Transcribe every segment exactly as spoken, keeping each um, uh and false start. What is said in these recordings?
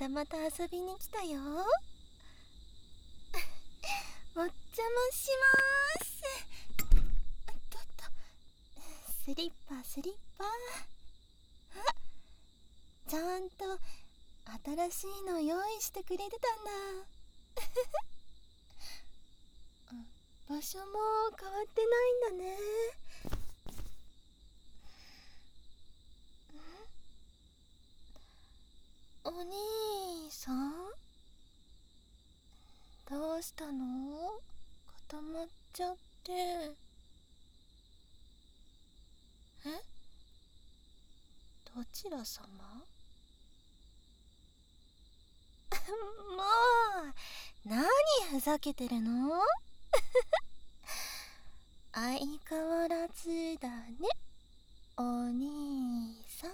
たまた遊びに来たよ。お邪魔しまーす。とっと、スリッパスリッパ。あ、ちゃんと新しいの用意してくれてたんだ。場所も変わってないんだね。お兄さん、どうしたの？固まっちゃって。え？どちら様？もう何ふざけてるの？相変わらずだね、お兄さん。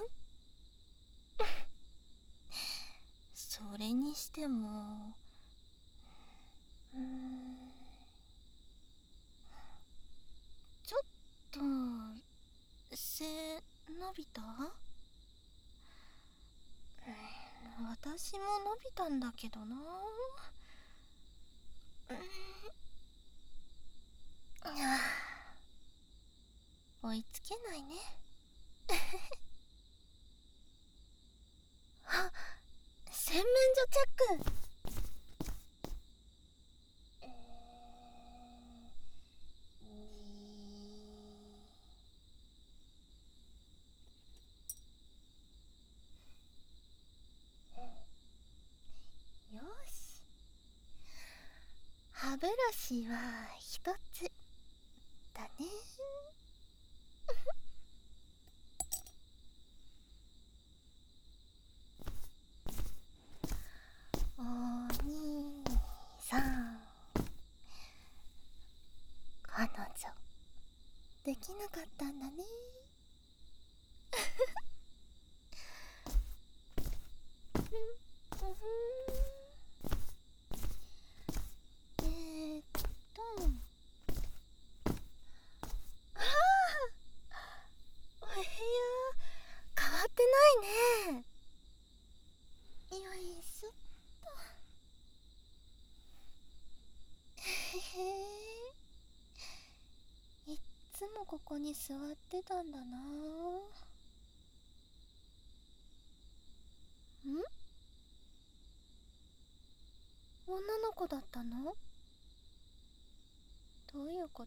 それにしても、うーん、ちょっと背伸びた？私も伸びたんだけどな。うん、追いつけないね。あ、洗面所チェック。えー、よし、歯ブラシは一つだね。お兄さん、彼女できなかったんだね。えーっと、ああ、お部屋変わってないね。よいしょっと。へへ、いっつもここに座ってたんだな。ん？女の子だったの？どういうこと？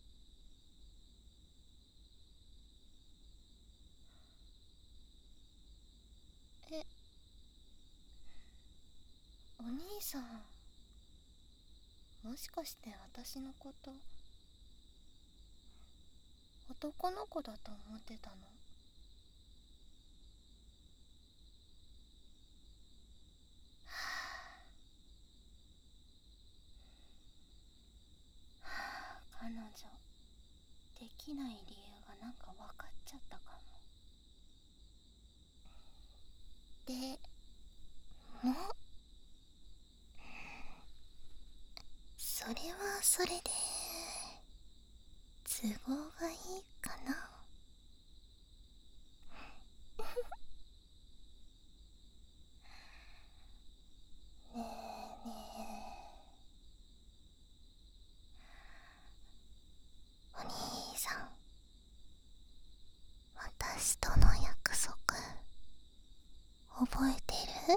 え、お兄さん、もしかして私のこと男の子だと思ってたの？彼女できない理由がなんか分かっちゃったかも。でもそれはそれで都合がいいかな。ねえねえ、お兄さん、私との約束覚えてる？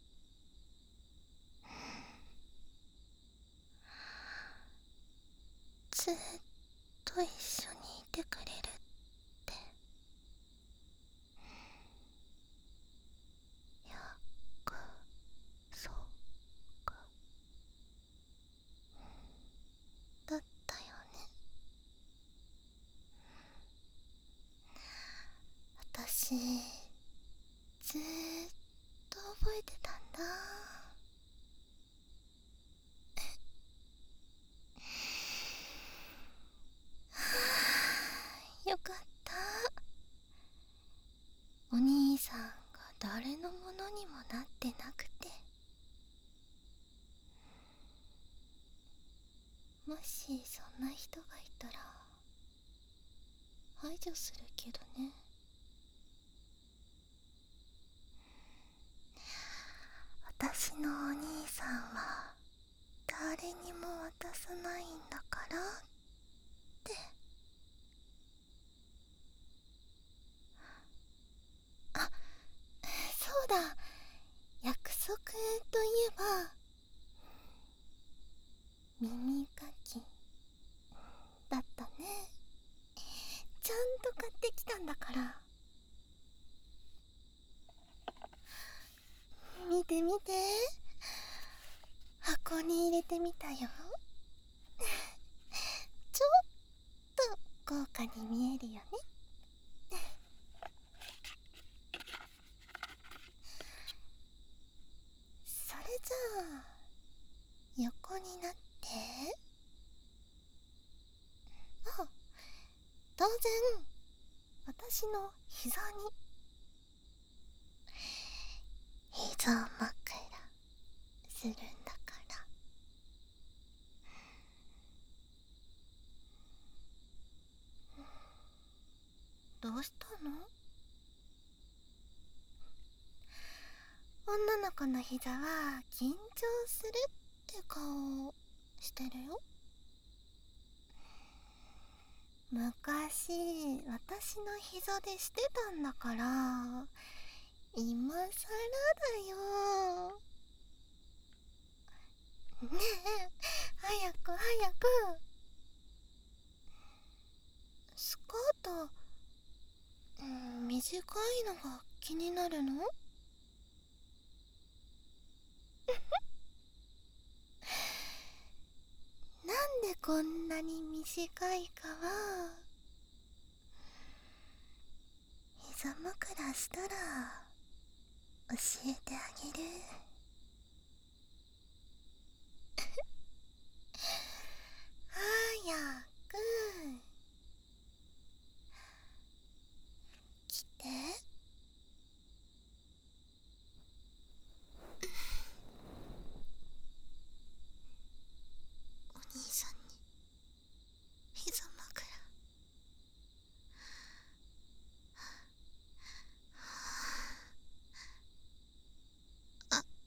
ずっと一緒にいてくれるって。約束だったよね。私ずーっと覚えてたんだ。よかった。お兄さんが誰のものにもなってなくて。もしそんな人がいたら排除するけどね。 然私の膝に膝枕するんだから。どうしたの？女の子の膝は緊張するって顔してるよ。昔私の膝でしてたんだから、今さらだよ。ねえ、早く早く。スカート、うん、短いのが気になるの？なんでこんなに短いかは、膝枕したら教えてあげる。早く来て。お兄さんに膝枕。あ、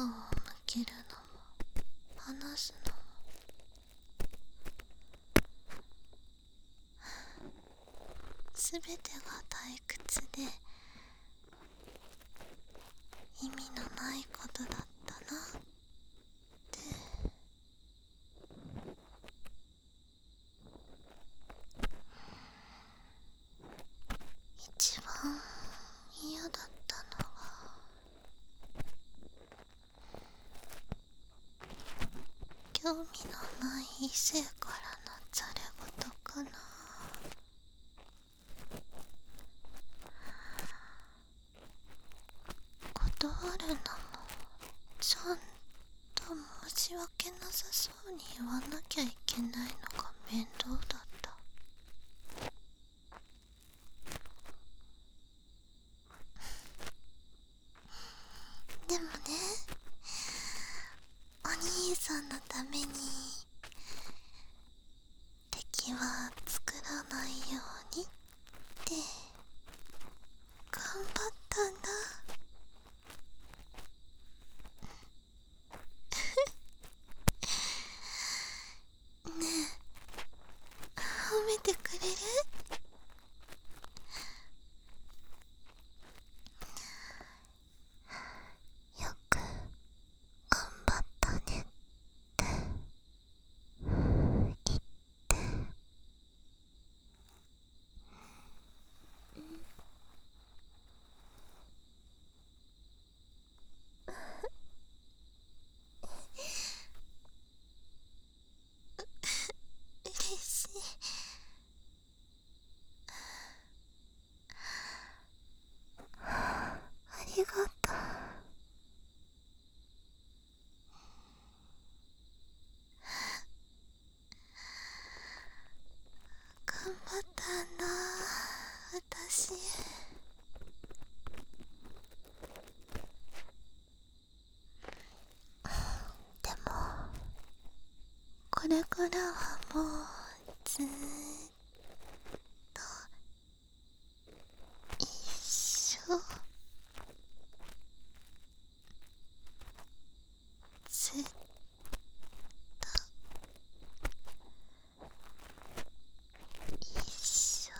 を向けるのも話すのもすべてが退屈で意味のないことだったなって一番嫌だったのは興味のない異性からのざれ言かな。断るのもちゃんと申し訳なさそうに言わなきゃいけないのが面倒だった。でもね、お兄さんのために敵は作らないようにって頑張ったんだ。ねえ、褒めてくれる？よく頑張ったねって言って。嬉しい。ありがとう。頑張ったんだ、私。でもこれからはもうずーっと一緒。ずっと一緒。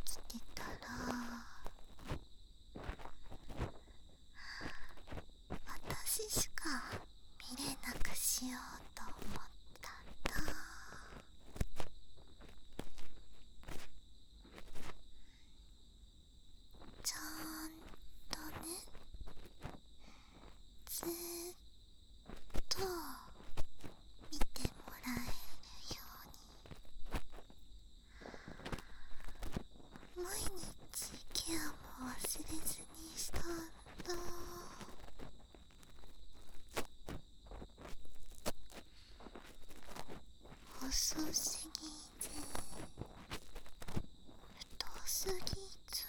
きてたら私しか見れなくしようと思ったんだ。ちゃんとね、ずーっと見てもらえるように毎日ケアも忘れずにしたんだ。細すぎず太すぎず、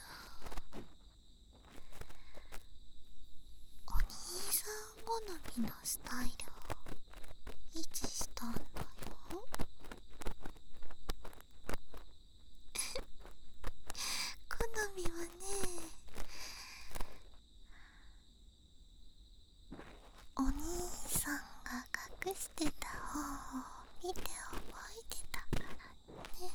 お兄さん好みのスタイルを維持したんだよ。好みはね、お兄さんが隠してた方を見て覚えてたからね。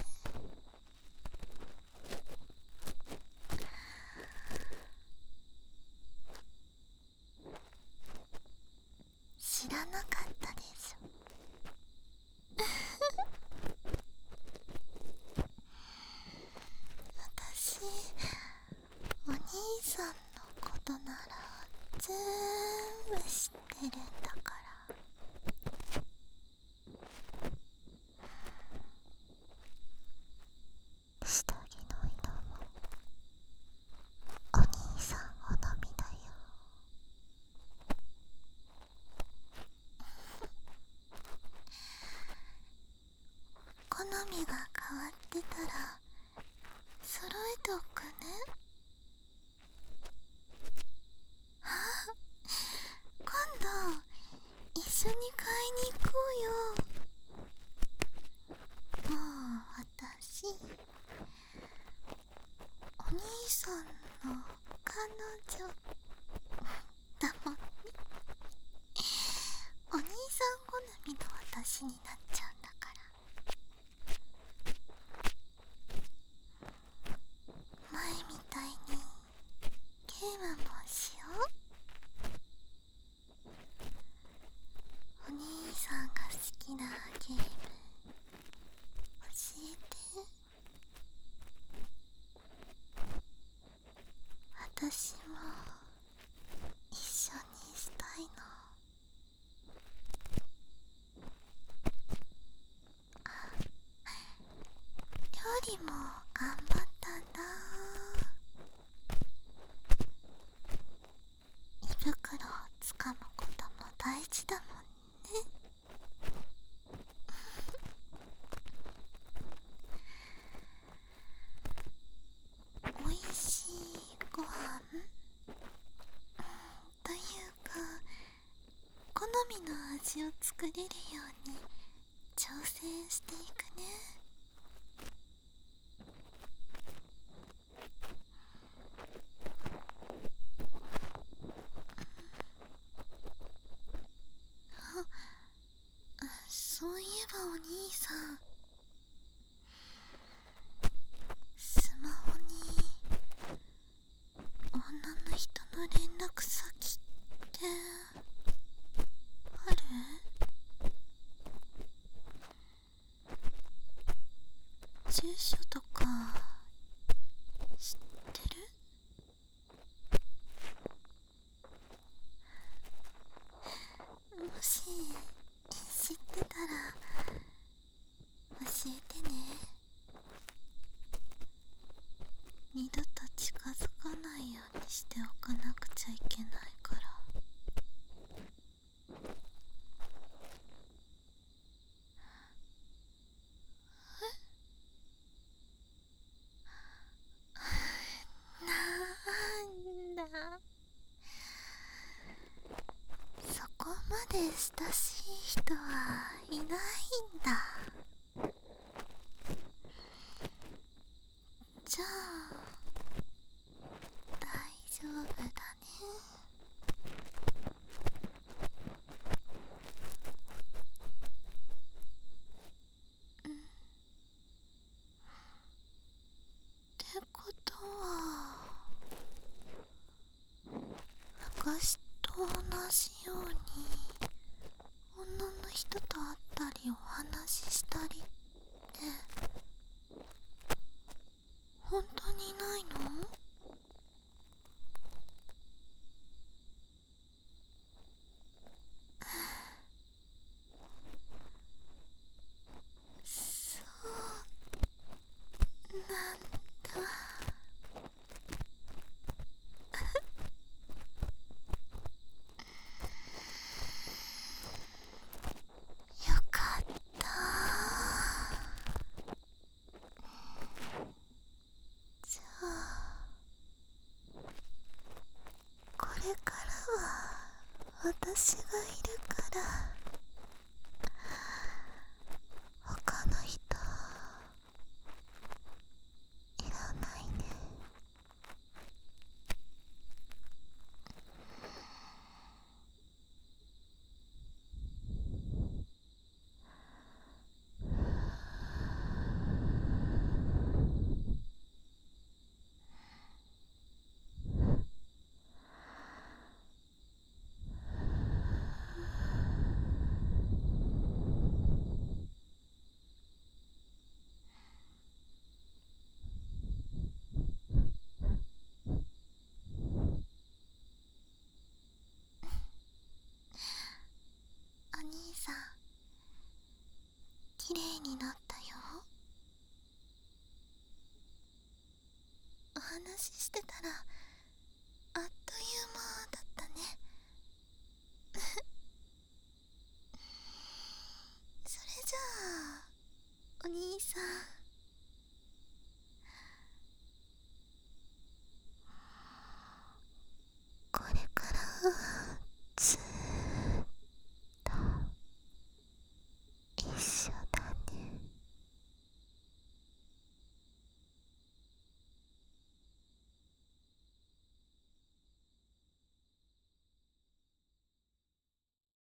知らなかったでしょ。私、お兄さんのことなら全部知ってるんだから。下着の色もお兄さん好みだよ。好みが変わってたら揃えておくね。あ、今度一緒に買いに行こうよ。もう私お兄さんの彼女だもんね。お兄さん好みの私になっちゃうんだから。前みたいにゲームもしよう。お兄さんが好きなゲーム教えて。私も一緒にしたいの。料理も頑張ったんだ。胃袋をつかむことも大事だもんね。おいしいご飯というか、好みの味を作れるように挑戦していくね。あ、そういえばお兄さん、スマホに女の人の連絡先ってある？住所とか知ってる？もし知ってたら教えてね。二度と近づかないようにしておかなくちゃいけないから。なんだ、そこまで親しい人はいないんだ。じゃあ大丈夫だね。うん。て私がいるから他の人いらないね。お兄さん、きれいになったよ。お話ししてたら